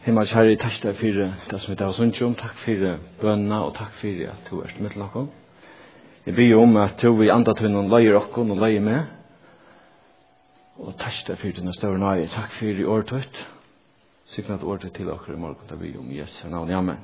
Himmels Herre, takk deg for det som vi tar oss om, takk for bønene, og takk for at du er med til dere. Jeg ber om at du vil andre til noen leier dere og leier med. Og takk deg for denne større nøye. Takk for i året tøtt. Sikkert året til dere i morgen, da vi om Jesu navn. Amen.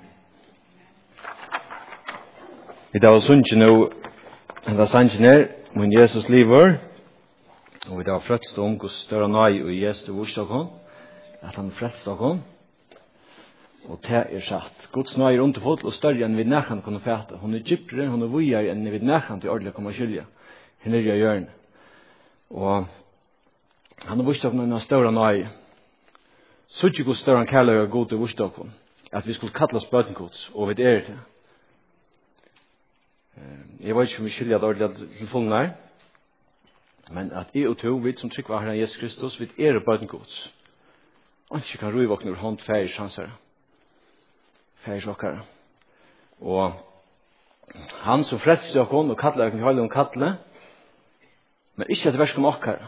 I dag er sunnet nå, det er sannsyn her, min Jesus lever. Og vi har frelst om hvor større nøye og Jesus vorstokon, at han frelst dere. Og det er satt. Guds nøye er underfullt og større enn vi nærkant kunne fæte. Hun er gypere, hun er vujere enn vi nærkant til ordentlig kommer skylja. Hun er i hjørnet. Og han har vorstokon en større nøye. Så ikke hvor større han kaller god til vorstokon. At vi skulle kalla oss bøtengods, og vi er det. Jeg vet ikke om vi skylja det ordentlig til fullene her. Men at jeg og to, vi som trykker var Herren Jesus Kristus, vi er bøtengods. Og ikke kan ruivåkne ur hånd færre sjanser. Færre sjokkere. Og han som frelser seg og kattler ikke høyde om kattle, men ikke at det versk om okkere.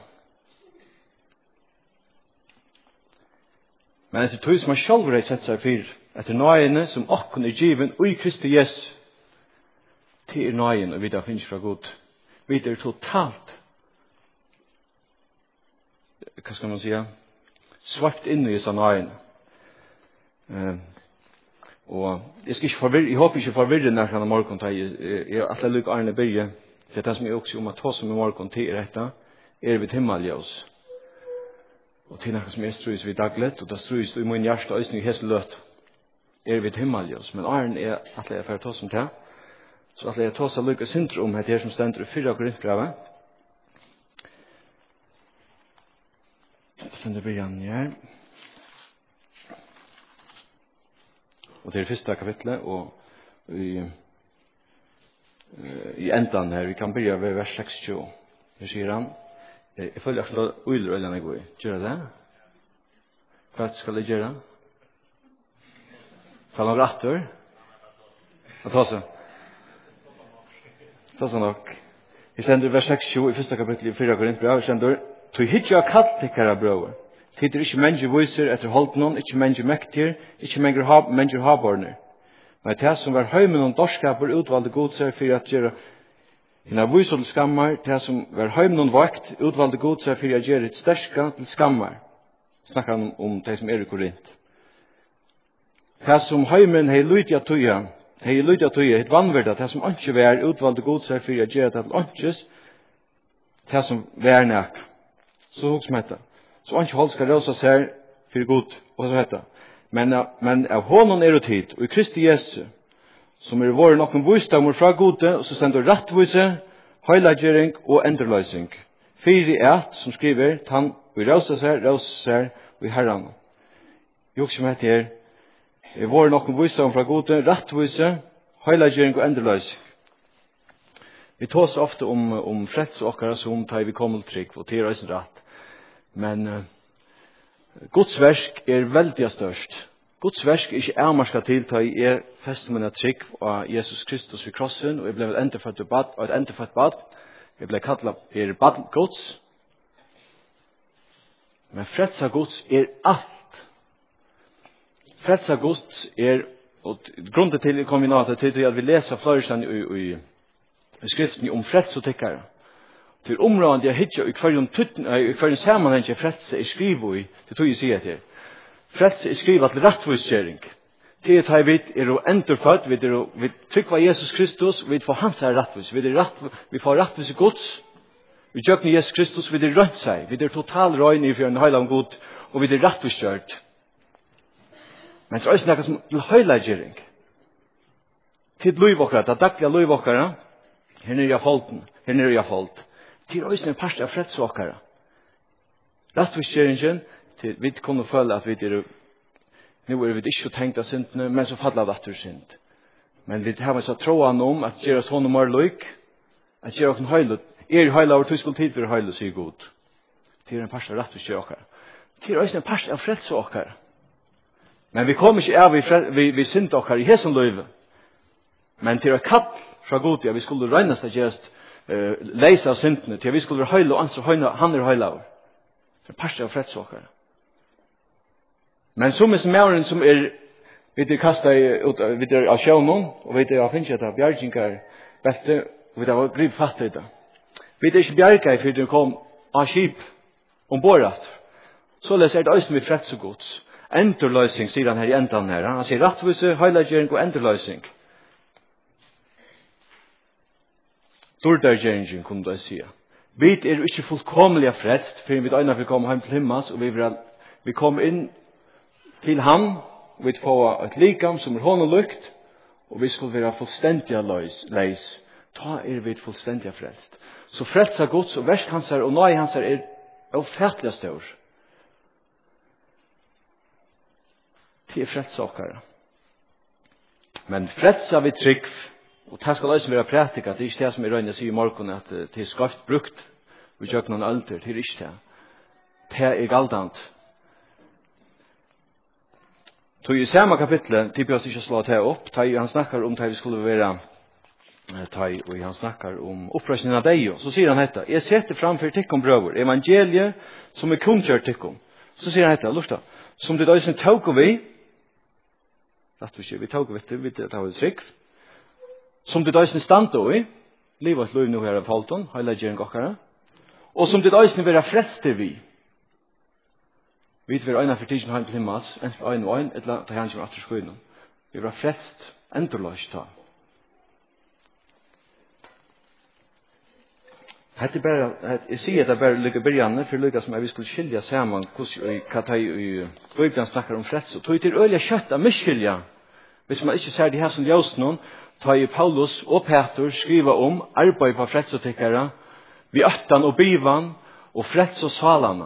Men etter tog som han selv har sett seg fyr, etter nøyene som okkene er given, og i Kristi Jesu, til er nøyen, og vi da finnes fra Gud. Vi er totalt, hva skal man si, svart inn i disse nøyene. Og jeg skal ikke forvirre, jeg håper ikke forvirre når han er morgen, jeg er alltid lykke Arne Birge, det er det som jeg også om at ta som i morgen til dette, er vi himmeljøs. Og til noe som jeg strøys vi daglet, og det strøys i min hjerte og øyne i heseløt, er vi himmeljøs. Men Arne er alltid jeg for å ta som til, så alltid jeg ta seg lykke syndrom, det her som stender i 4 Korintbrevet. Stender Birgen her. Og det er første kapitlet, og i endan her, vi kan begynne ved vers 26. Her sier han, jeg føler at det er uiler øyne jeg går i. Gjør det? Hva skal jeg gjøre? Fall han retter? Og ta seg. Ta seg nok. Jeg sender vers 26 i første kapitlet i 4 Korintbrev, jeg sender, «Tog hitja kallt tikkara brøver, tid ikke mennesker viser etter holdnån, ikke mennesker mektier, ikke mennesker haborner. Men det som var høymen og dorskaper utvalgte god seg for at gjøre henne viser til skammar, det som var høymen og vakt utvalgte god seg for at gjøre et sterska til skammar. Snakker han om det som er i Korint. Det som høymen hei lydia tuja, et vannverda, det som ikke var utvalgte god seg for at gjøre det til åndsjes, det som var nek. Så hos med dette. Så han ikke holdt skal røse seg for god, og så heter. Men av hånden er det tid, og i Kristi Jesu, som er våre noen visdommer fra gode, og så sender rettvise, høylagjering og enderløsning. 4:1, som skriver, han vil røse seg, og i Herren. Jo, som heter, er våre noen visdommer fra gode, rettvise, høylagjering og enderløsning. Vi tar så ofte om freds og okkara som tar vi kommer til trygg, og til røysen rett. Men Guds verk er veldig størst. Guds verk er ikke ærmarska til til jeg fester mine trygg av Jesus Kristus ved krossen, og jeg ble endefødt og et endefødt bad. Jeg ble kallet bad Guds. Men freds av Guds er alt. Freds av Guds er, og grunnen til det kommer vi nå til at vi leser flere i skriften om freds og tikkere. Til området jeg hittar i hver sammenheng jeg frelse er skrivet i, det tog jeg sier til. Frelse er skrivet til rettvisgjøring. Til at jeg vet er å endurfødt, vi trykker Jesus Kristus, vi får hans her rettvis, vi får rettvis i Guds, vi gjør Jesus Kristus, vi er rønt seg, vi er total røyne i en høyla om Gud, og vi er rettvisgjørt. Men så er det noe som til høylagjøring. Til løyvokkere, det daglige løyvokkere, her nere jeg foldt. Det er også en part av fredsåkere. Rettvisgjøringen, vi kunne føle at nå er vi ikke tenkt av syndene, men så faller det etter synd. Men vi har så troen om at gjør oss hånd og mer løyk, at gjør oss en høylet, er høylet over tysk tid for høylet, sier God. Det er en part av rettvisgjøringen. Det er også en part av fredsåkere. Men vi kommer ikke av vi syndåkere i hesen løyve. Men til å kall fra God, ja, vi skulle røynes det gjøst, leise av syndene, til vi skulle være høyla og anså han er høyla over. Det er parst av fredsåkere. Men som mæren som vi kastar ut vi av sjøvnen, og vi har finnet at bjergingar belte, og vi har grip fatt i det. Vi ikke bjerga for det kom av skip ombordet. Så leser det øyne vi freds og gods. Endurløsning, sier han her i endan her. Han sier rattvise, heilagjering og endurløsning. Dordargjeringen, kunne du si. Vi ikke fullkomlige frelst, for vi øyne vi kommer hjem til himmels, og vi kommer inn til han, og vi får et likam som hånd og lukt, og vi skal være fullstendig leis. Ta vi fullstendig frelst. Så frelst av Guds og versk hans og nøy hans ufattelig stor. Til frelst okkara. Men frelst av vi trygg, og det skal også være praktika, det ikke det som røyne sier i morgen, at det skaft brukt, vi gjør noen alder, det ikke det. Det galdant. Så i samme kapitlet, de bør ikke slå det opp, han snakker om det vi skulle være, og han snakker om opprøsningen av deg, så sier han dette, jeg setter framfor tikkum brøver, evangeliet som kunngjør tikkum. Så sier han dette, lurta, som det døysen tåk vi tåk vi tar vi trygg, som det døysen stand i, livet et liv nå her av Falton, heila gjerne gokkara, og som det døysen vil være frelster vi. Vi vil øyne for tidsen heim til himmels, en for øyne og øyne, et eller annet han kommer etter skoene. Vi vil være frelst, endurløst ta. Jeg sier at det bare ligger begynnende, for lykke som jeg skulle skilja sammen hva ta i Bibelen snakker om frelse. Og tog til øyelig kjøtt av miskylja, hvis man ikke ser de her som ljøs noen, ta i Paulus og Peter skriva om arbeid på frelsotikkere, vi øttan og bivan, og frels og salana.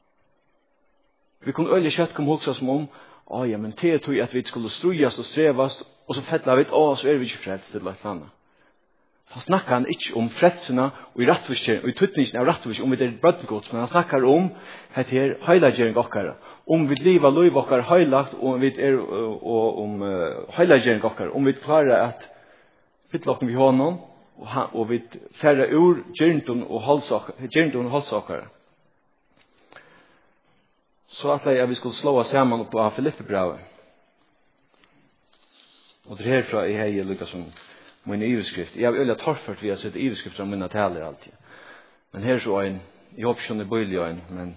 Vi kunne øyelig kjøtt kom hoksa som om, ja, men det tog at vi skulle strujast og strevast, og så fettla vi, så vi ikke frelst til et eller annet. Så snakkar han ikke om frelsene og i rattviskjering, og i tuttningen av rattviskjering, om vi er bøttengods, men han snakkar om dette her heilagjering okkara, om vi livet liv okkara heilagt, og om heilagjering okkara, om vi klarer at fytlokken vi har noen, og vi færre ur gjerntun og halsa okkara. Så at vi skulle slå oss sammen på Filippebravet. Og det herfra er jeg lukka som min iveskrift. Jeg har øyla torført vi har sett iveskrift om mine taler alltid. Men her så en, jeg håper ikke det bøylig en, men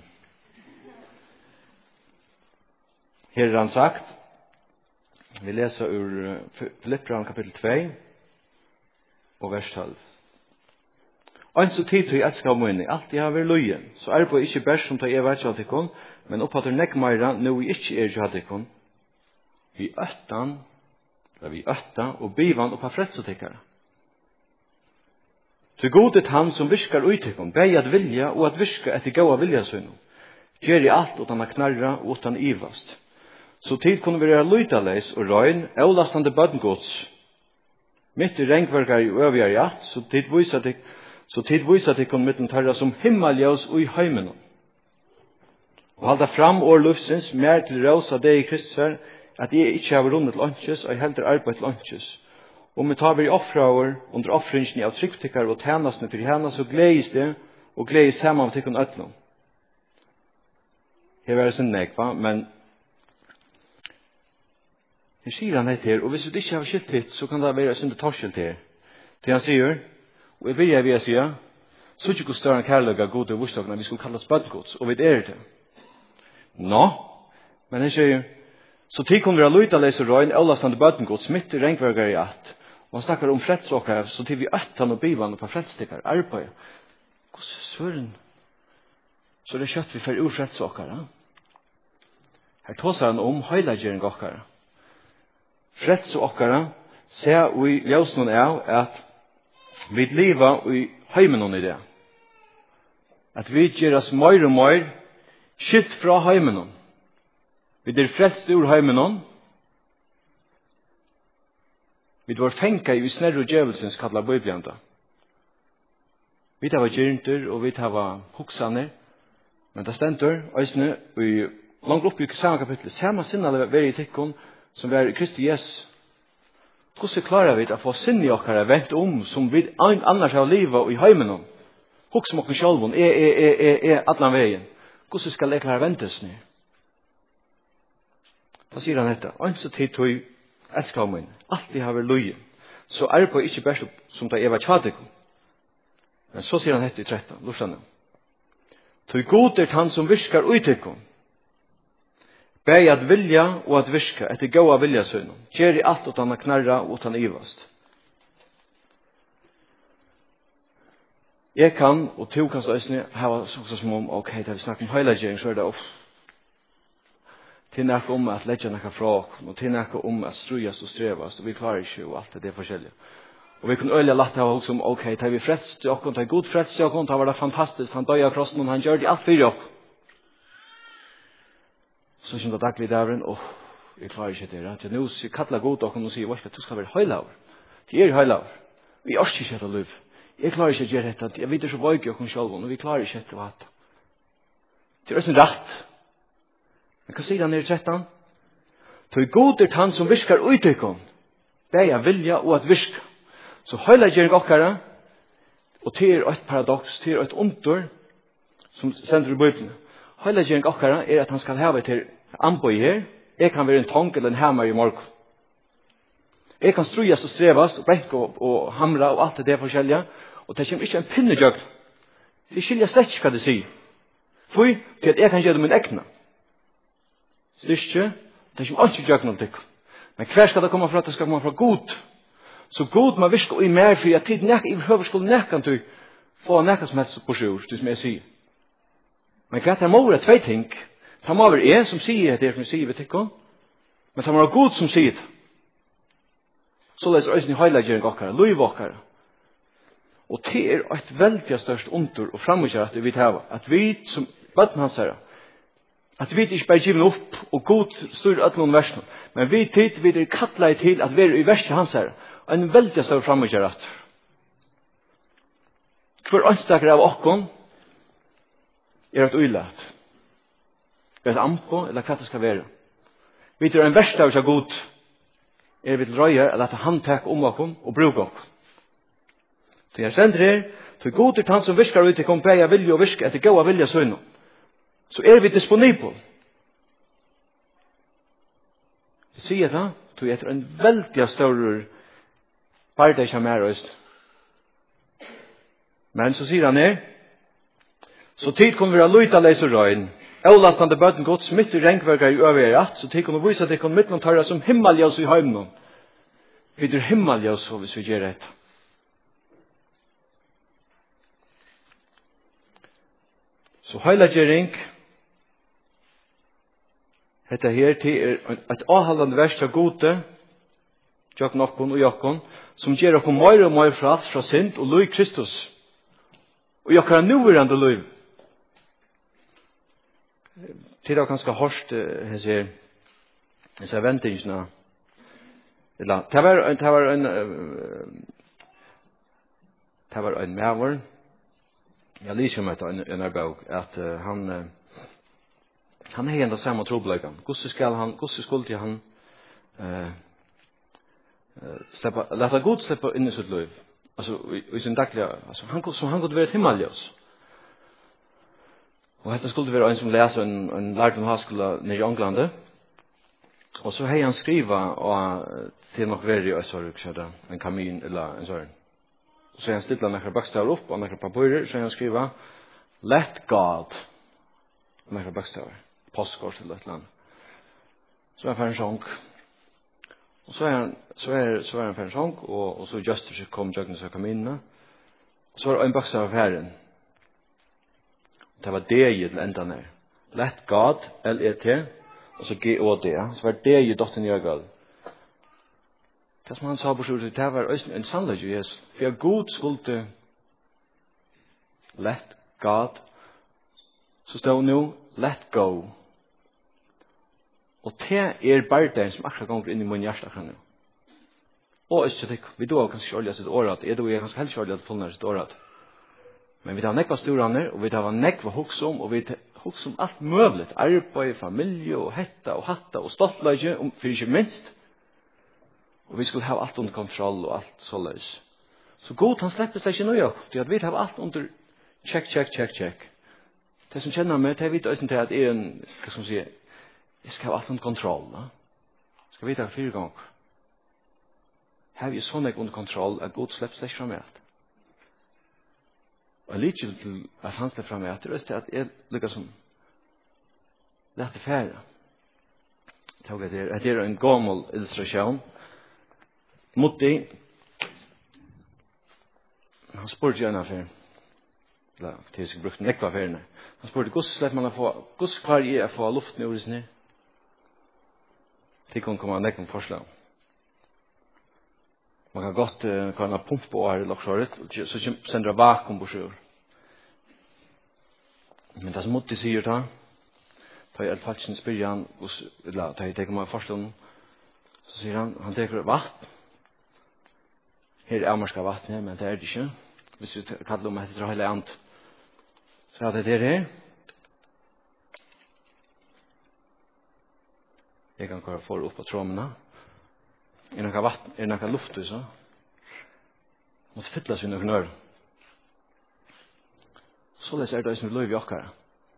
her er han sagt, vi leser ur Filippebravet kapittel 2 og vers 12. Og så tid til jeg elsker av munni, alt jeg har vært løyen, så er det ikke bæst som tar jeg vært til ikon, men oppfatter nekk meira, nå vi ikke er til ikon, vi øtta og bivan og på frelsotikkere. Til godet han som virkar utikon, bei at vilja og at virka etter gaua vilja søgnu, gjer i alt utan a knarra og utan ivast. Så tid kunne vi være lydaleis og røyn, eulastande bøddengods, mitt i rengverkar i øvjar i alt, så tid vysa tikon mittum tarra som himmeljøs og i heimenon. Og halda fram år lufsins, mer til råsa deg i Kristus, at jeg ikke har rundet til åndsjes, og jeg helder arbeid til åndsjes. Og vi tar vi offraver under offringen av tryggtikkar og tjenestene til henne, så gledes det, og gledes sammen av tikkun øtlom. Her er det sin nekva, men her sier han dette her, og hvis vi ikke har skilt hit, så kan det være sin torskilt her. Det han sier, og jeg vil jeg sier, så ikke hvor større kærløyga gode og vursdagen, vi skulle kalles bødgods, og vi er det. Men han sier, så tid kunne vi ha løyta leser røyn, eulastande bøddengods, midt i rengverkar i at. Og han snakker om frelsokkar, så tid vi øttan og bivan på frelstikkar, arbeid. Hvordan søren? Så det kjøtt vi fer ur frelsokkar. Her tåsar han om heilagjering okkar. Frelsokkar, ser vi ljøsnen av at vi liva i heimenon i det. At vi gjør oss mer og mer skilt fra heimenon. Vi er frelst ur heimenon. Vi var fenka i snerru djevelsens kalla bøyblanda. Vi tar gyrnter og vi tar hoksaner. Men det stendur, òsne, i langt opp i samme kapittel, samme sinne av veri i tikkun, som vi er i Kristi Jesus. Hvordan klarer vi å få sinne i okkara vent som vi annars har livet i heimenon? Hoks om okkar sjálvun, allan vegin. Hvordan skal jeg klare ventes ned? Da sier han dette. Ønsker tid til elsker av min. Alltid har vært løye. Så er på ikke best som det Eva Tjadikum. Men så sier han dette i 13. Lorsan. Tøy god han som viskar uitikum. Bæg at vilja og at viska etter gåa vilja søgn. Gjer i alt utan a knarra og utan ivast. Jeg kan, og to kan støysene, hava sånn som om, ok, da vi snakker om høylagjering, så det til nekka om at leggja nekka fra oss, og til nekka om at strujast og strevast, og vi klarer ikke, og alt det forskjellige. Og vi kunne øyla latt hava som, ok, da vi frelst til oss, da vi god frelst til oss, da var det fantastisk, han døy av krossen, og han gjør det alt fyrir oss. Så kjent at daglig dævren, jeg klarer ikke det, at jeg nå kattler god oss, og sier, du skal være høylaver. Det høylaver. Vi orsker ikke etter liv. Jeg klarer ikke å gjøre dette. Jeg vet så vøyke og selv, og vi klarer ikke etter hva. Det sånn rett. Men hva sier han i 13? Tøy god han som viskar uitikum. Bæja vilja og at viska. Så høyla gjerne okkara, og til et paradoks, til et ondur, som sender i Bibelen. Høyla gjerne okkara at han skal hava til anbøy her. Jeg kan være en tong eller en hammer i morgen. Jeg kan strujas og strevast, og brenke og hamra og alt det forskjellige, og det kommer ikke en pinnejøgn. Det skiljer slett ikke hva det sier. For til at jeg kan gjøre det min egna. Styrke, det kommer ikke jøgn om det. Men hver skal det komme fra? Det skal komme fra god. Så god må virke i mer, for at tid nekka, i høver skulle nekka til få nekka som helst på sjur, det som jeg sier. Men hva det må være tve ting. Det må være en som sier det som jeg sier, vet ikke. Men det må være god som sier det. Så leser øysen i høylagjering okkara, luiv okkara. Og det et veldig størst under og framgjør at vi tar, at vi som bøtten hans her, at vi ikke bare giver opp og god styr at noen versen, men vi tid vi kattler til at vi i verset hans her, og en veldig størst framgjør at hver ønstaker av okkon et uilat. Et ampo, eller hva det skal være. Vi tar en verset av seg god, vi til røye, eller at han tek om okkon og bruk okkon. Så jeg sender her, til god han som viskar ut til kom bæja vilja og viska etter gåa vilja søgn. Så vi disponibel. Jeg sier det, så etter en veldig større barndeg som øst. Men så sier han her, så tid kommer vi å luta leis og røyn. Avlastande bøten gods mitt i renkverkar i øvrige rett, så tid kommer vi vise at det kommer mitt noen tørre som himmeljøs i heimnen. Vi er himmeljøs hvis vi gjør det. Så høylagjering, dette her til et avhaldende vers av gode, tjøkken okkon og jokkon, som gjør okkon mer og mer frals fra synd og lov Kristus. Og jokkara nuverande lov. Til å kanskje hørst disse ventingsene. Det var en medvår. Jeg lyser om etter en bok at han har enda samme trobeløyken. Hvordan skulle han lette god slippe inn i sitt liv? Altså, i sin daglige, altså, han kunne være et himmeljøs. Og dette skulle være en som leser en lært om høyskole nere i England. Og så har han skrivet til nok være i en kamin eller en sånn. Så han stilla nekra bakstaver opp og nekra papirer, så han skriva Let God nekra bakstaver, postkort eller et eller annet. Så han fer en sång. Og så er han fer en sång, og så Justice kom jøgnes og kom inn. Og så var det en bakstaver ferien. Det var det i til enda nær. Let God, L-E-T, og så G-O-D. Så var det i dotten Jørgald. Det som han sa på slutt, det var en sannlegg i Jesus. For Gud skulle let God, så stod nå let go. Og det bare den som akkurat ganger inn i min hjerte akkurat nå. Og ikke det, vi da kanskje olje sitt året, jeg da kanskje helst olje til fullnær sitt året. Men vi tar nekva storene, og vi tar nekva hoksom, og vi tar hoksom alt møvlet, arbeid, familie, og hetta, og hatta, og stoltleggje, for ikke minst. Og vi skulle ha alt under kontroll og alt så løs. Så god, han slipper seg ikke noe. Det at vi har alt under check. Det som kjenner meg, det vet også til at jeg hva skal man si, jeg skal ha alt under kontroll. Da. Skal vi ta 4 gånger. Har vi sånn under kontroll at God slipper seg fram med alt. Og lite til at han slipper fram med alt, det er at jeg lykkes som lette færre. Det er en gammel illustration. Mutti, han spurte gjerne for, eller til jeg brukte nekva færene, han spurte, hvordan slipper man å få, hvordan klarer jeg å få luften i ordet ned? Det kan komme nekva forslag. Man kan godt kan pumpe på her i loksåret, så sender det vakuum på sjøer. Men det som Mutti sier da, ta i Elfatsen spyr han, eller ta i teker meg forslag, så sier han teker vatten. Her er avmarska vattnet, men det er det ikke. Hvis vi kallar om etter hele and. Så er det her. Jeg kan køre for opp på tråmene. Er noe vatten, er noe luft så. Måtte fytles vi noen ør. Så er det som løy vi okkara.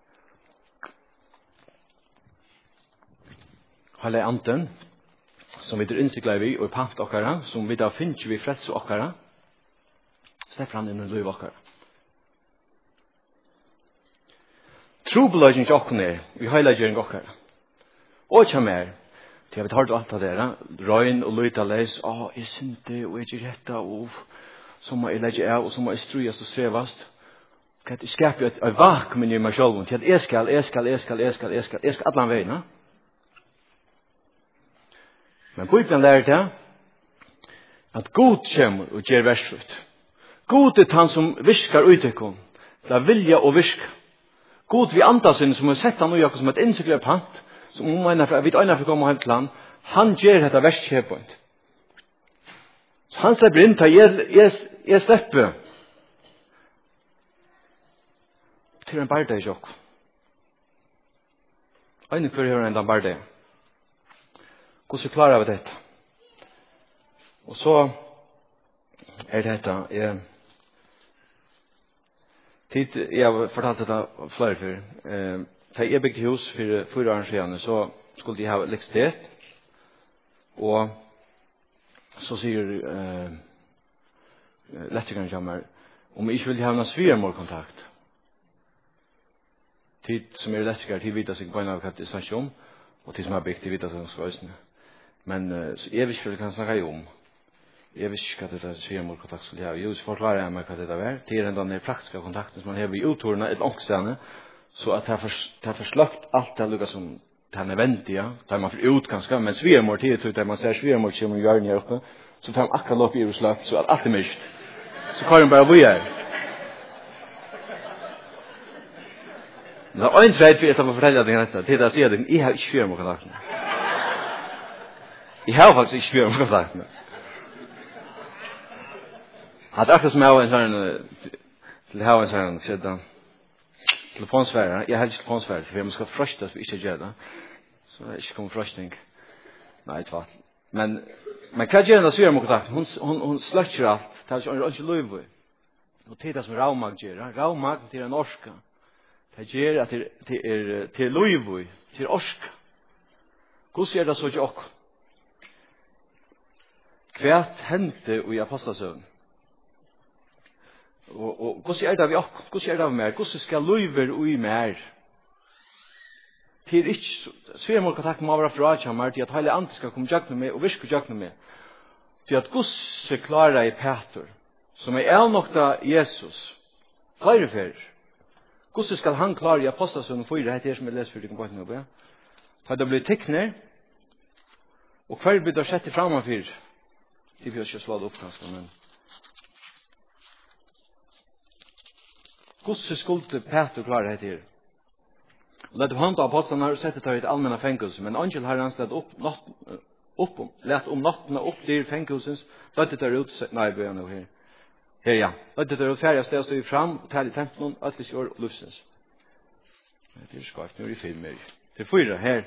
Hele anden, som vi er innsiklet vi og pant okkara, som vi da finner vi freds okkara, slipper han inn i løy okkara. Trobeløgjen til okkene vi heilagjøring okkara. Og ikke mer, til jeg har hørt alt av dere, røyn og løyta leis, jeg synte, og jeg gjør dette, og så må jeg legge av, og så må jeg strøyast og strevast. Jeg skaper jo et vakuum i meg selv, til at jeg skal alle veiene. Men Bibelen lærer det at God kommer og gjør versrut. God er han som viskar utekon, til vilja og viska. God vi andasin som har sett han og jakker som et innsiklet pant, som vi øyne for å komme hjem til han, han gjør dette verskjøpent. Så han slipper inn til jeg slipper til en barde i sjokk. Øyne for å høre en barde. Hvordan klarer vi dette? Og så er dette, jeg har fortalt dette flere før. Da jeg bygde hus for 4 år siden, så skulle de ha elektrisitet. Og så sier elektrikeren til meg, om jeg ikke vil ha noen svigermorkontakt. Tid som er elektriker, tid vidt seg på en av hva det snakker om, og tid som har bygd, tid vidt seg om løsene. Men så jeg visste ikke hva han snakker om. Jeg visste ikke hva dette svigermorkontakt skulle ha. Jo, så forklarer jeg meg hva dette var. Det er den praktiske kontakten som man har i uttorene, et ångstene, så at det har forslagt alt det lukket som det er nødvendig, da man får ut ganske, men svigermor tid, da man ser svigermor kommer i hjørnen her oppe, så tar man akkurat lukket i utslag, så at alt er mist. Så kan man bare bo her. Men det er en tredd for jeg skal fortelle deg dette, til å si at jeg har ikke svigermorkontakten. Jeg har faktisk ikke svigermorkontakten. At akkurat som jeg har en sånn, til jeg har en sånn, skjedde telefonsfære, jeg har ikke telefonsfære, for jeg må skal frøste for ikke gjøre det. Så jeg ikke kommer frøsting. Nei, tvart. Men hva gjør den svigermorkontakten? Hun sløkker alt, det er ikke lov. Og det er det som ravmag gjør. Ravmag til en orska. Det gjør at det er lov, til orska. Hvordan er det så ikke okk? Hva hendte i apostelsøvn? Og hvordan er det vi okk? Hvordan er det vi mer? Hvordan skal lover ui mer? Til ikke, svigermorkontakt må være fra Akjammer, til at hele andre skal komme jakne med, og virke jakne med. Til at hvordan klarer i Peter, som er avnokta Jesus, flere fer. Hvordan skal han klare i apostelsøvn 4, det her som jeg leser for deg på en måte. Da det blir tekner, og hver blir det sett i fremmefyr. Det vil jeg ikke slå det opp ganske, men hvordan skulle Peter klare dette her? Og lette hånd av apostelen har sett det i et allmenne fengelse, men angel har han slett lett om nattene opp til fengelsens, lette det ut, nei, bør jeg nå her. Her, ja. Lette det ut ferdig sted, stod fram, og talte i tempelen, øtlis år og lufsens. Det er skavt, nå er det 5 mer. Det er 4, her.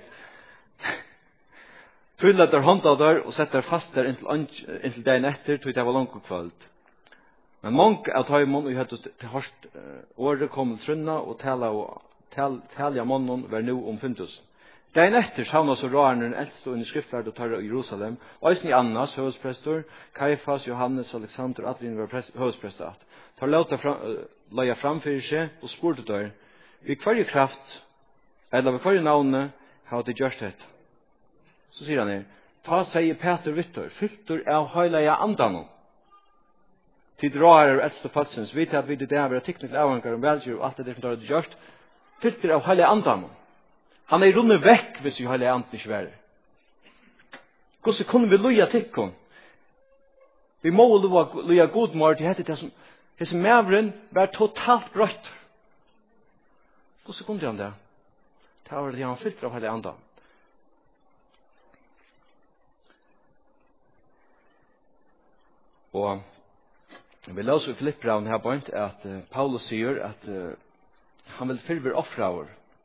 Tog lette hånd av der, og sette fast der inntil dagen etter, tog det var langt og kvalt. Men mange av tøymon og hadde til hørt året kom trunna og tala av mannen var nu om 5000. Dagen etter savna så råarne den eldste under skriftverd og tar i Jerusalem, og eisen i Annas, høvesprestor, Kaifas, Johannes, Alexander, at vi var høvesprestor. Tar leia framfyrir seg og spurte der, vi hver kraft, eller ved hver navne, har de gjørst dette. Så sier han her, ta seg Peter Vittor, fylter av høyleia andanon. Tid råar og eldste falsens, vite at vi det der var teknisk avhanger om velger og alt det som har gjort, fylter av høyleia andanon. Han er rundet vekk hvis vi høyleia anden ikke være. Hvordan kunne vi loja tikkun? Vi må loja god mor til hette det som mævren var totalt brøtt. Hvordan kunne han det? Det var det han fylter av høyleia andanon. Og vi låser i Filippraun her på at Paulus sier at han vil fyrver offraver.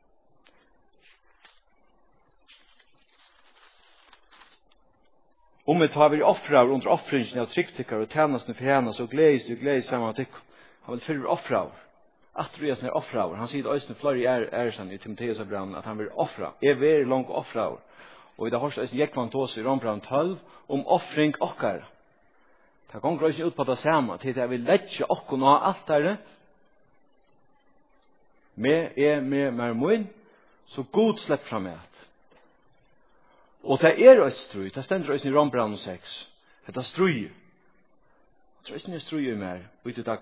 Om vi tar vi offraver under offringen av tryggtikkar og tjänastene for henne, så gledes sammen til han vil fyrver offraver. At det er offraver. Han sier det også flere æresan i Timotheus av brannen at han vil offra. Very langt offraver. Og i det hørste Jekvann tås i Rombraun 12 om offring okkar. Det går ikke ut på det samme, til at vi legger okken av alt der, med mun, så god slepp fram med. Og det et strøy, det stender også i Rombraun 6, det strøy. Det er ikke strøy i mer, ut i dag.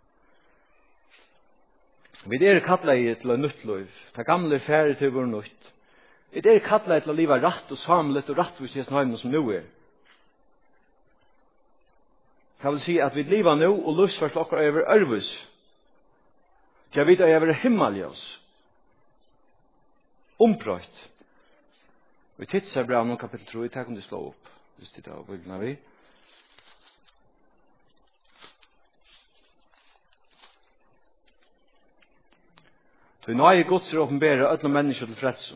Vi kattlet til en nytt liv, det gamle færre til vår nytt. Vi kattlet til å leve rett og samlet og rettvis i heim som nå er. Jeg vil si at vi lever nå og lystførst okker over ørvus. Jeg vet at jeg vil himmeljøs. Ombrøyt. Vi tidser bra noen kapittel 3, det kan du slå opp. Hvis det er bildene vi. Så nå er Guds er åpenbære ødne mennesker til fredsom.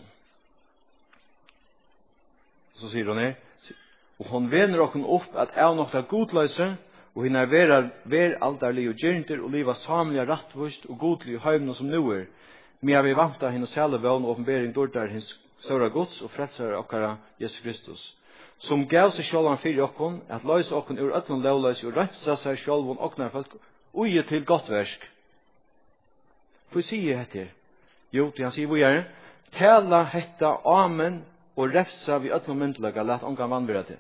Så sier hun her, og hun vener okken opp at jeg nok er godløse, og henne er ver alderlig og gjernder og liva samlige rattvust og godlig i høymene som nu er. Men jeg vil vanta henne særlig vøvn og åpenbæring dårdar hens søra gods og frelser okkara Jesus Kristus. Som gav seg sjølvan fyrir okkon, at løys okkon ur ötlun lovløys og rensa seg sjølvan okknar folk ui til godt versk. Hva sier hette? Jo, det han sier hvor er tala hetta amen og refsa vi ötlun myndelaga lat ongan vannvira til.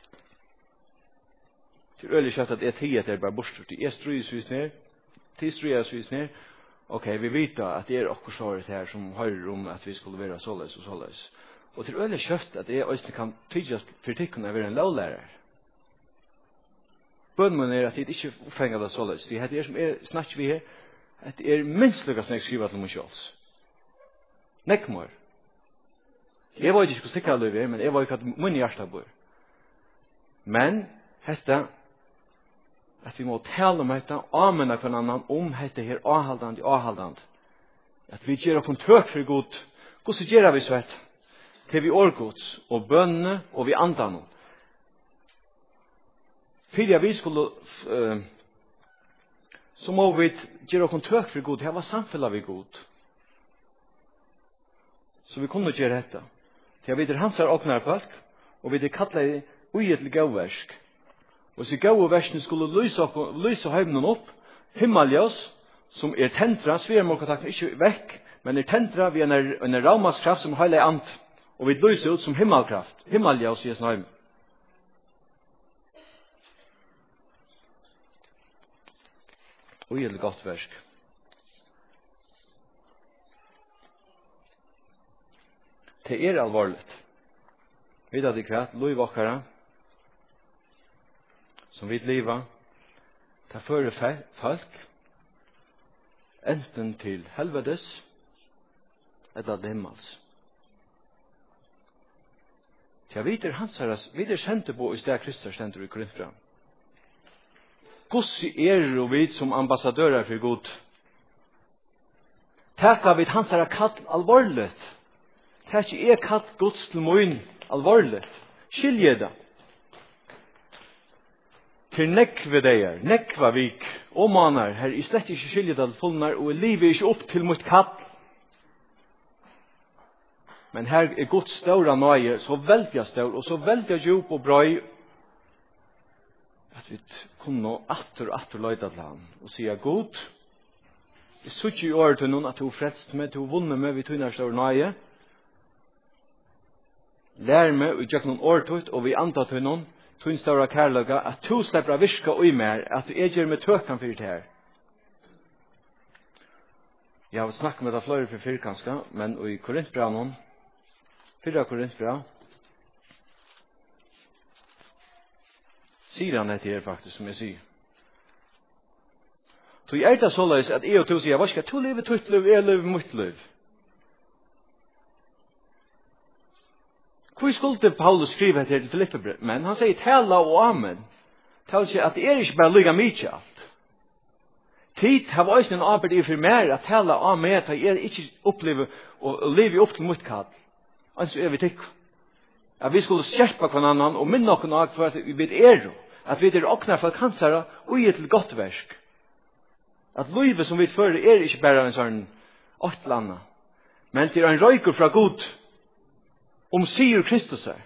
Det er øyelig kjøtt at jeg tid at det er bare bortstort. Jeg strøyesvis ned. Strøyesvis ned. Ok, vi vet at det er okkur svaret her som hører om at vi skulle være såleis og såleis. Og det er øyelig kjøtt at jeg også kan tyde for tikkene å være en lovlærer. Bønnen er at det ikke oppfengar det såleis. Det er som er snakker vi her, at det er minst lukkas når jeg skriver til meg sjåls. Nekkmår. Jeg var ikke skulle stikke alle over, men jeg var ikke at munn i hjertet bor. Men, hetta at vi må tale om dette, amena for en annan, om dette her avhaldand. At vi gjør oss tøk for god. Hvordan gjør vi svett? Til vi årgods, og bønne, og vi andan. Fyrir vi skulle, så må vi gjøre oss tøk for god. Det var samfunnet vi god. Så vi kunne gjøre dette. Til vi hans åknar folk, og vi kallet ui til gauversk. Og så gau versene skulle lyse heimnen opp, himmeljøs, som er tentra, svermåkatakten ikke vekk, men er tentra ved en raumaskraft som heilig ant, og vi lyser ut som himmelkraft, himmeljøs i heim. Og det godt versk. Det er alvorlig. Vet at det kvart, lov okkara, som vi lever, ta føre folk, enten til helvedes, eller til himmels. Ja, vi er sendte på i sted Kristus stender i Korinthbrev. Gossi og vi som ambassadører for Gud. Takka vi hans er kall alvorligt. Takk er kall Guds til moin alvorligt. Skilje det. Til nekve deir, nekva vik, og manar, her i slett ikke skilje det fullnar, og livet ikke opp til mot kall. Men her er Guds stora nøye så veldig stor og så veldig djup og brøy at vi kunne atter løyda til han og sige god, jeg sutt i året til noen at du frelst med, du vunnet med, vi tøyner stor nøye. Lær meg, og gjør noen året og vi antar til noen, tøyner stor kærløyga, at du slipper å virke og i mer, at du gjør med tøkan for det her. Jeg har snakket med det flere for fyrkanska, men i Korintbraun, 4 Korintbraun, sier han etter her faktisk, som jeg sier. Så er det såleis at jeg og to sier, hva skal du leve tutt liv, jeg lever mitt liv? Hvor skulle Paulus skrive etter til Filippe? Men han sier, tala og amen. Tala sier at det er ikke bare lyga mykje alt. Tid har vært en arbeid i for mer at tala av meg at jeg ikke opplever og lever opp til mitt kall. Altså er vi tikk. At vi skulle skjerpa hver annan og minne noen av for at vi er at vi er åkna for kansere og gi til godt versk. At livet som vi fører er ikke bare en sånn åttlanda, men det er en røyker fra Gud sier Kristus er.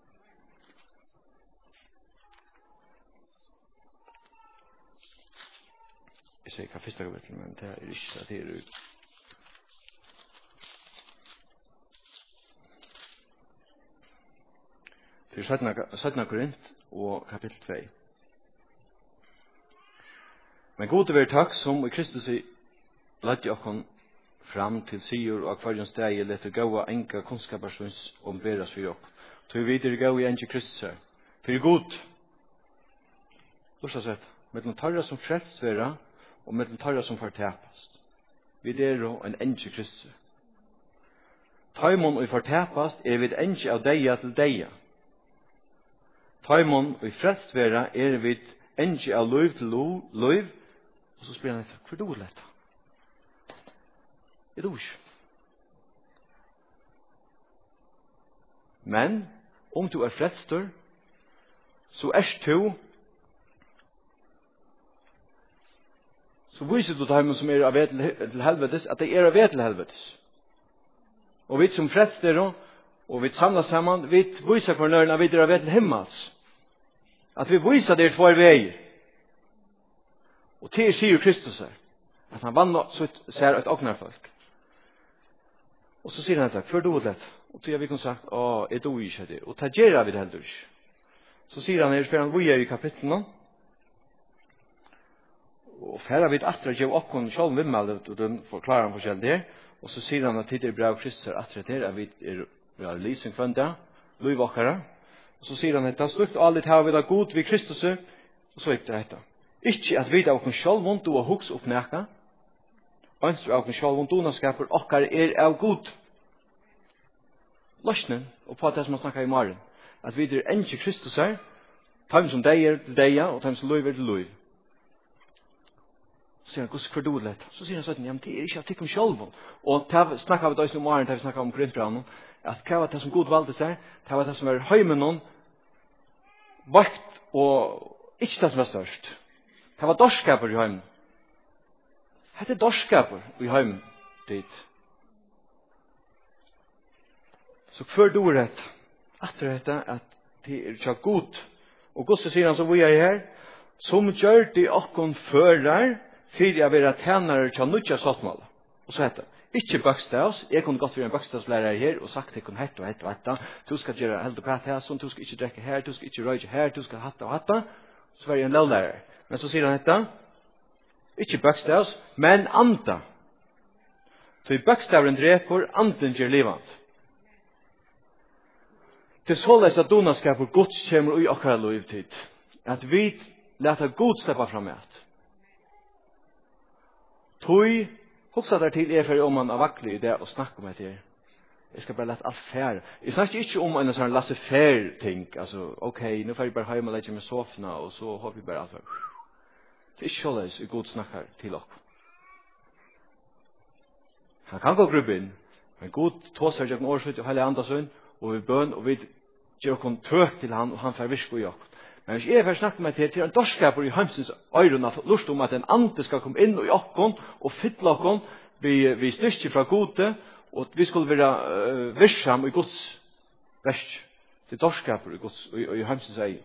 Jeg sier hva første kapittel, men det er ikke at det er ut. Det er 17 Korint og kapittel 2. Men god er takk som i Kristus lett okkon fram til sigur og hver steg lett å gå enka kunnskapersvins om beras for opp. Tog videre gå i enke Kristus her. For god. Lursa sett. Mellom tarra som frelst vera og mellom tarra som fortapast. Vi er en enke Kristus. Taimon og fortapast er vid enke av deia til deia. Taimon og frelst vera er vid enke av løyv til løyv. Og så spør han etter, hvor er det lett? Er det ikke? Men, om du er frelster, så du, så viser du dem som er av ved til helvetes, at det er av ved til helvetes. Og vi som frelster, og vi samler sammen, vi viser for nøren at vi er av ved til himmels. At vi viser det tvær veier. Og til sier Kristus her, at han vann så ser et åknarfolk. Og så sier han etter, før du det, og til vi kunne sagt, er du ikke det, og ta gjerra vi det heller ikke. Så sier han her, for han vujer i kapitlen, og færre vi atre gjør åkken selv vimmel, og den forklarer han forskjellig her, og så sier han at tid er bra Kristus her, atre til, at vi er lysing kvenda, lov åkere, og så sier han etter, slukt og alle tar vi da god ved Kristus, og så gikk det etter. Ikke at vi av oss selv vond og hos opp nækka. Ønsker av oss selv vond donaskaper okkar er av god. Løsnen, og på det som man snakker i morgen, at vi er enn Kristus her, dem som deier til deia, og dem som løyver til løyv. Så sier han, hvordan for du lett? Så sier han sånn, ja, men det er ikke av tikkum selv. Og det snakker vi da i morgen, det vi snakker om Korintbraun, at hva var det som god valgte seg, det var det som var høymenon, vakt, og ikke det som var størst. Det var dorskaper i heimen. Det er dorskaper i heimen dit. Så før du er rett, etter dette, at det er ikke god. Og Gustav sier han som vi er her, som gjør det okkon fører, for jeg vil ha tjenere til nødja sattmål. Og så heter det, ikke bakstavs, jeg kunne gått for en bakstavslærer her, og sagt det kunne hette og hette og hette. Du skal gjøre helt og pæt her, sånn, du skal ikke drekke her, du skal ikke røyge her, du skal hatta og hatta. Så var jeg en lovlærer. Men så sier han dette, ikke bøkstavs, men anta. Så i bøkstavren dreper, anten gjør livant. Til såleis at donaskapet Guds kommer i okkara livtid. At vi leta Gud sleppa fram med. Tøy, hoksa der til for om man er vaklig i det og snakke om det her. Jeg skal bare lette alt færre. Jeg snakker ikke om en sånn laissez-faire-ting. Altså, ok, nå får jeg bare hjemme og legge med sofna, og så håper jeg bare alt for. Det er ikke såleis i god snakker til dere. Han kan gå grubb inn, men god tåser ikke en årsut og hele andre sønn, og vi bøn, og vi gjør oss tøk til han, og han får virke i dere. Men hvis jeg får snakke meg til en dorskaper i heimsens øyren, at lust om at en ante skal komme inn i dere, og fylle dere, vi styrker fra gode, Og vi skulle være virksom i Guds versk. Det dorskaper i Guds, og i Hamsens eie.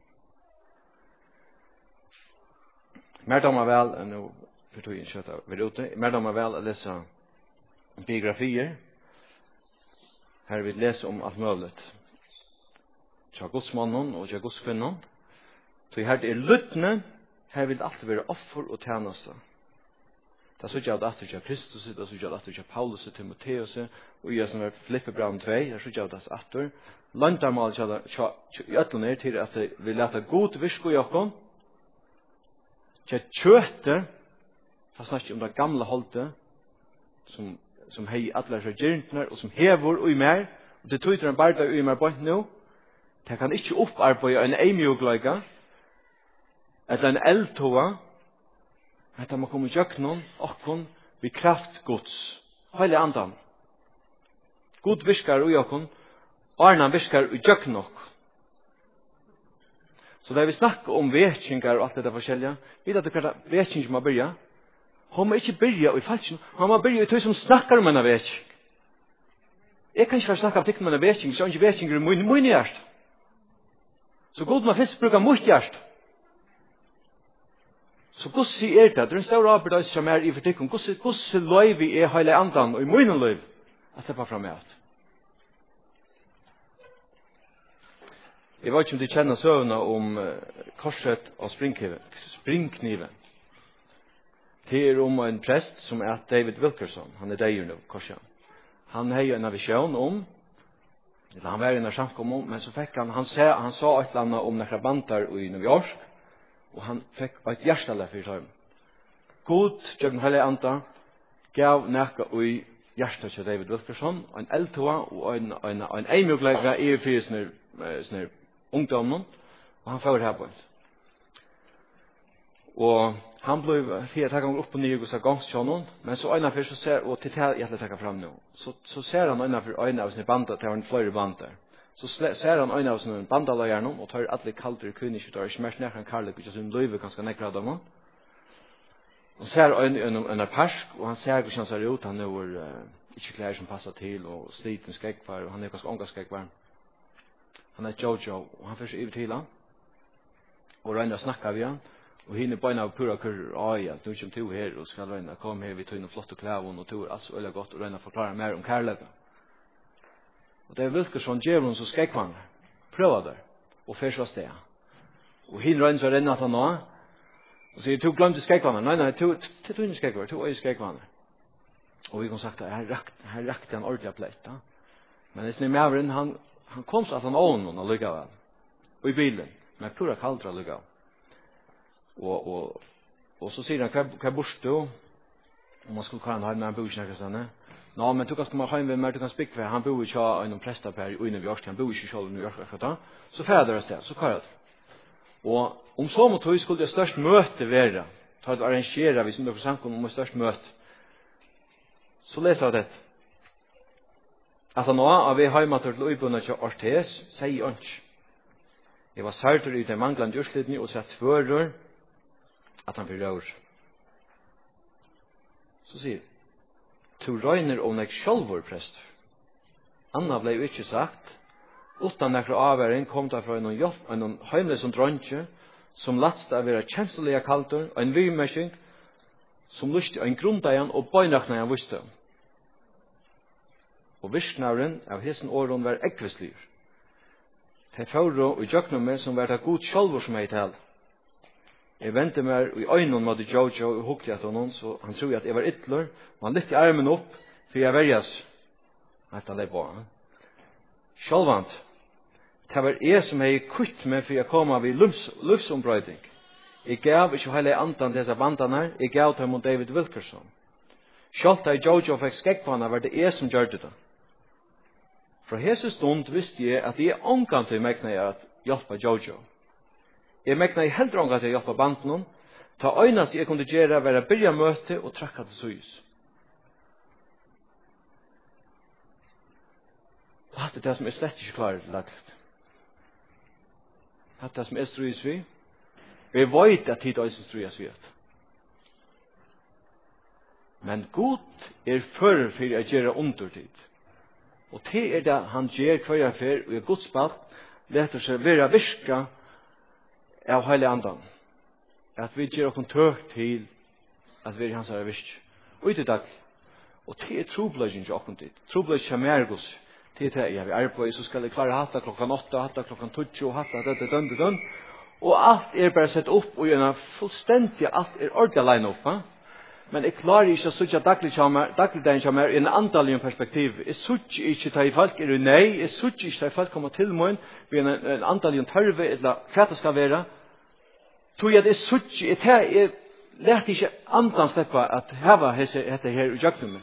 Mer damer vel, nå for tog innkjøtt av vi ute, mer damer vel å lese biografier. Her vil lese om alt mulig. Tja Gudsmannen og tja Gudskvinnen. Så her det lyttene, her vil alltid være offer og tjeneste. Det er så ikke at det er Kristus, det er så ikke at det er Paulus, Timotheus, og jeg som er Filippebrevet 2, det er så ikke at det er atter. Landarmal i øtlene til at vi leta god virke i okken, til kjøte, det snakker om det gamle holdet, som hei alle regjerentene, og som hever og i mer, og det tog en barda og i mer bort nå, det kan ikke opparbeide en eimjogleika, eller en eldtoa, at man kommer gjøknen, okken, vi kraft Guds, hele andan. God virkar i okken, Arnan virkar i gjøkken ok. Så da vi snakker om vetkingar og alt dette forskjellige, vet at det er vetking som har byrja. Hun må ikke byrja i falskjen, hun må byrja i tog som snakkar om en vetking. Jeg kan ikke snakke om tikk om en vetking, så ikke vetkinger i min hjert. Så god må først bruka mot hjert. Så hvordan er det? Det er en stor arbeid som er i fortikken. Hvordan løy vi er hele andan og i min løy at det var frem med alt. Jeg vet ikke om de kjenner søvnene om korset og springkniven. Det er om en prest som er David Wilkerson. Han er deier nå, korset. Han har en vision om, eller han var i en samkom om, men så fikk han sa et eller annet om nekra bandar i New York, og han fikk et hjertelig for seg. God, Jørgen Heilig Anta, gav nekka i hjertet til David Wilkerson, en eldtoa og en eimjoglega i fyrir ungdommen, og han fører her på det. Og han ble fire takkene opp og nye hos gangstjånen, men så øyne for så ser, og til det jeg takker frem nå, så ser han øyne for øyne av sine bander, til han flere bander. Så ser han øyne av sine bandaløyerne, og tar alle kalter kvinner, ikke tar smert ned han karlik, ikke sin løyve ganske nekker av dem. Og ser øyne persk, og han ser hvordan han ser ut, han er ikke klær som passer til, og sliten skrekkvar, og han er ganske unga skrekkvar. Han er Jojo, og han først over til han, og regner å snakke ved han, og henne beina av pura kurrer, ja, du kommer til her, og skal regner, kom her, vi tar inn flott og klævun, og du er altså øyla godt, og regner å forklare mer om kærlega. Og det er Wilkerson, djevelen som skrekkvann, prøver der, og først var sted. Og henne regner så renner at han nå, og sier, du glemte skrekkvann, nei, du ikke skrekkvann, du er skrekkvann. Og vi kan sagt, her rakte han ordentlig plett, da. Men det er med han kom så at han ånden og lykket vel. Og i bilen. Men pura kaldra lykket. Og så sier han, hva bors du? Om man skulle kalla han, men han bor ikke nærkast henne. Nå, men du kan komme hjem med meg, du kan spikke for, han bor ikke av en prester per i New York, han bor ikke selv i New York akkurat da. Så ferdig det sted, så kaller det. Og om så måtte vi skulle det størst møte være, ta det arrangere, hvis dere sanker om det størst møte. Så leser jeg dette. Altså nå, av vi heimater til uibundet til Ortes, sier han ikke. Jeg var særter i den manglende utslidning og sett fører at han blir rør. Så sier to røyner om deg sjølvor, prester. Anna ble jo ikke sagt, utan nekker avværing kom det fra en heimlig som dronje, som latste av være kjenslige kalter, en vymersing, som lyste en grundeian og bøynakna han visste. Og virknavren av hessen åren var ekvistlir. De fører og gjøkner meg som var det god sjølvor som jeg tal. Jeg ventet meg i øynene med Jojo og hukte etter noen, så han tror at jeg var ytler, og han lytte armen opp, for jeg verjas. Etter det på. Sjølvant. Det var jeg som jeg kutt meg for jeg kom av i livsombrøyding. Jeg gav ikke hele andan disse bandene, jeg gav til mot David Wilkerson. Sjølt da Jojo fikk skekkvannet var det jeg som gjør det. Fra hese stund visste jeg at jeg omgang til megna at hjelpe Jojo. Jeg megna jeg heller omgang til hjelpe banden, ta øynast jeg kunne gjøre være byrja møte og trakka til søys. Og det er det som er slett ikke klarer lagt. Det er det som er strøys vi. Vi vet at tid øysen strøys vi. Men god fører for å gjøre undertid. Og det det han gjør hver fer og Guds ball leter seg være virka av heilig andan. At vi gjør oss tøk til at vi er hans virke. Og ikke dag. Og det trobladjen til oss dit. Trobladjen til mer Guds. Det ja, vi arbeider, så skal jeg klare hatta klokkan 8, hatta klokkan 20, hatta dønn. Og alt bare sett opp, og gjerne fullstendig, alt ordentlig line opp, va? Men jeg klarer ikke å sutja dagligdagen kommer i en andalig perspektiv. Jeg sutja ikke til folk nei, jeg sutja ikke til folk kommer til meg, vi en andalig tørve, eller hva det skal være. Tog jeg det sutja, jeg lærte ikke andan slippe at heva dette her i jøknumen.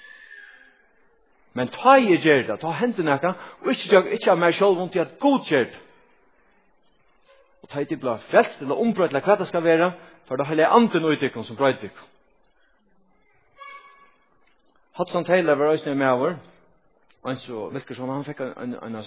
Men ta jeg gjør det, ta hendene ekka, og ikke av meg selv vondt i at god gjør det. Og ta jeg blir frelst, eller ombrøtt, eller hva det skal være, for da har jeg anden utvikling som brøyder. Hudson Taylor var også med over, og så virker som han fikk en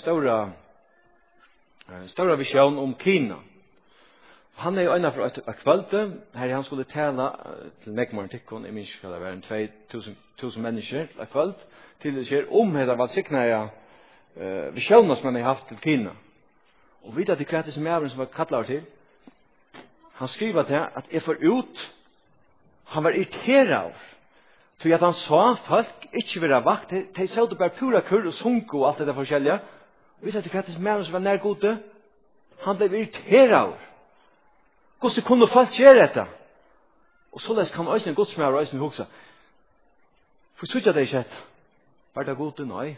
stor visjon om Kina. Han jo en for et kveld, her han skulle tale til Nekmaren Tikkon, jeg minns hva det var, 2000 mennesker til et kveld, til det skjer det var sikna visjoner som han har haft til Kina. Og vidt at det klætte som jeg som var kattlet til, han skriver til at jeg får ut, han var irriteret av, så at han sa folk ikke ville vakt, de sa det bare pura kurr og sunko og alt det der forskjellige, og vidt at det klætte som jeg som var nærgode, han ble irriteret av. Hvordan kunne folk gjøre dette? Og så kan også en godsmær og også en hoksa. For så ikke det ikke etter. Var det gode? Nei.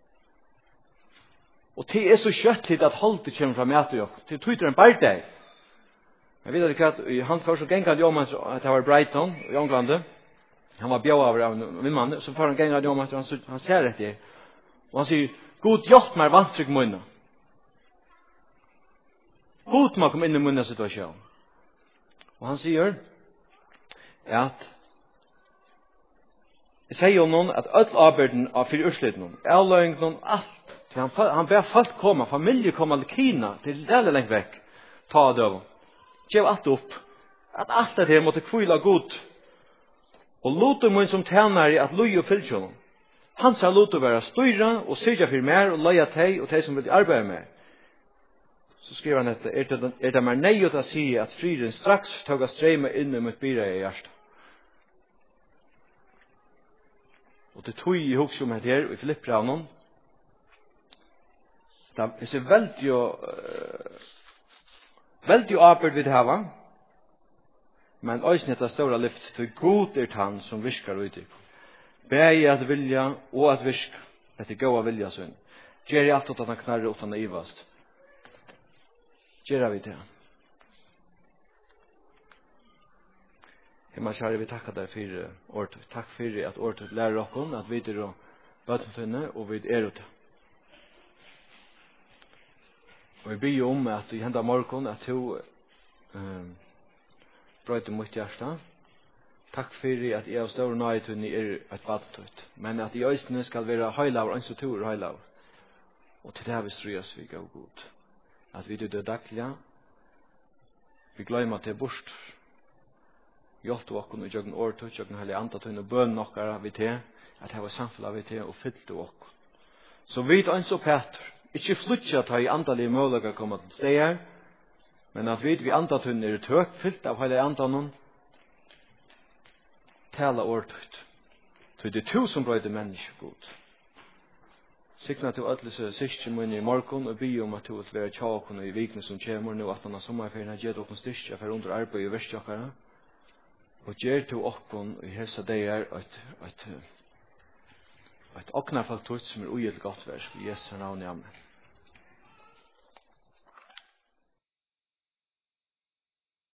Og det så kjøtt til at holdet kommer fra mætet jo. Det tog en bare deg. Jeg vet ikke at han først og gengad om at det var Brighton i England. Han var bjør av min mann. Så får han gengad om at han ser etter. Og han sier, God gjort meg vantrykk munnet. God må komme inn i munnet situasjonen. Og han sier at jeg sier jo noen at all arbeiden av fyrir ursliten, avløying noen alt. Han ber folk komme, familie komme til Kina, til det lengt vekk, ta av døven. Gjev alt opp. At alt det her måtte kvile god. Og lote mun som tjener i at løy og fylkjønnen. Han sa lote være støyre og syrja for mer og løya teg og teg som vil arbeide med. Så skriver han etter, det mer nøyot å si at friren straks tog strømme inn i mitt byra i hjertet. Og det tog i hoks om her i Filippranen. Det er veldig arbeid vi hava, men også det store lyft til god han som viskar ut i. Begge at vilja og at viska, etter gåa vilja sønn. Gjer i alt at han knarrer utan å ivast. Gjør vi til. Himmel kjære, vi takker deg for året. Takk for at året lærer dere, at vi er bøtentøyne, og vi er ute. Og vi ber om at i hendet morgen, at du brøyter mot hjerte. Takk for at jeg og større nøytøyne er et bøtentøyt. Men at i øynene skal være høylaver, en så tur høylaver. Og til det har vi strøs vi gav god. At vi det daglige, vi glemmer til bort. Hjelp og åkken og jøgn årtøy, jøgn heilig antatøy og bøn nokkara vi til, at det var samfunnet vi til og fyllte åkken. Så vi er så Peter, ikke flytja at i antallige muligheter kommer til steg her, men at vi antatøy er tøk, fyllt av heilig antatøy, tala årtøy. Så det er to som brøyde mennesker god. Sikna til alle syskje munni i morgon og by om at du vil være tjåkon i vikene som kommer nå at han har sommerferien har gitt okken styrkja for under arbeid i verskjokkara og gjer til okkon i hessa deir et oknarfaktor som ugilt godt vers i Jesu navn i Amen.